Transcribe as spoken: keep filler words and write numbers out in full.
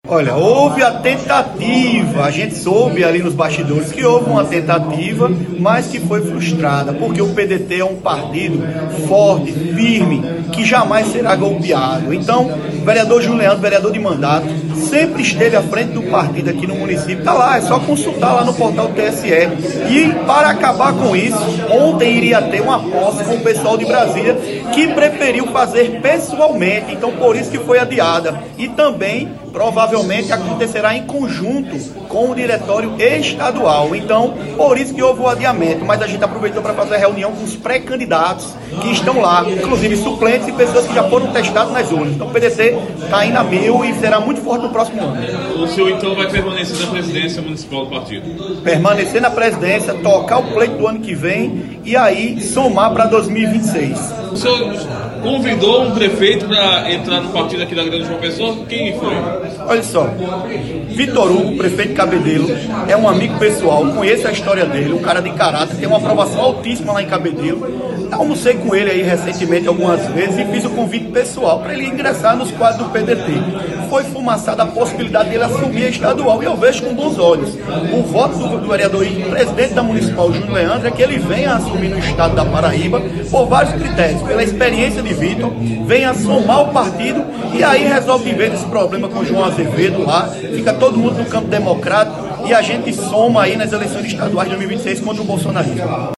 Olha, houve a tentativa, a gente soube ali nos bastidores que houve uma tentativa, mas que foi frustrada, porque o P D T é um partido forte, firme, que jamais será golpeado. Então, o vereador Júnior Leandro, vereador de mandato, sempre esteve à frente do partido aqui no município. Está lá, é só consultar lá no portal T S E. E para acabar com isso, ontem iria ter uma posse com o pessoal de Brasília, que preferiu fazer pessoalmente, então por isso que foi adiada. E também, provavelmente, acontecerá em conjunto com o diretório estadual. Então, por isso que houve o adiamento. Mas a gente aproveitou para fazer a reunião com os pré-candidatos que estão lá, inclusive suplentes e pessoas que já foram testados nas urnas. Então, o P D T está indo a mil e será muito forte no próximo ano. O senhor, então, vai permanecer na presidência municipal do partido? Permanecer na presidência, tocar o pleito do ano que vem e aí somar para dois mil e vinte e seis. O senhor convidou um prefeito para entrar no partido aqui da Grande João Pessoa? Quem foi? Olha só, Vitor Hugo, prefeito de Cabedelo, é um amigo pessoal, conheço a história dele, um cara de caráter, tem uma aprovação altíssima lá em Cabedelo. Almocei com ele aí recentemente algumas vezes e fiz o convite pessoal para ele ingressar nos quadros do P D T. Foi fumaçada a possibilidade dele assumir a estadual e eu vejo com bons olhos. O voto do, do vereador e presidente da Municipal, Júnior Leandro, é que ele venha assumir no estado da Paraíba por vários critérios, pela experiência de Vitor, venha somar o partido e aí resolve de vez esse problema com o João Azevedo lá, fica todo mundo no campo democrático e a gente soma aí nas eleições estaduais de dois mil e vinte e seis contra o bolsonarismo.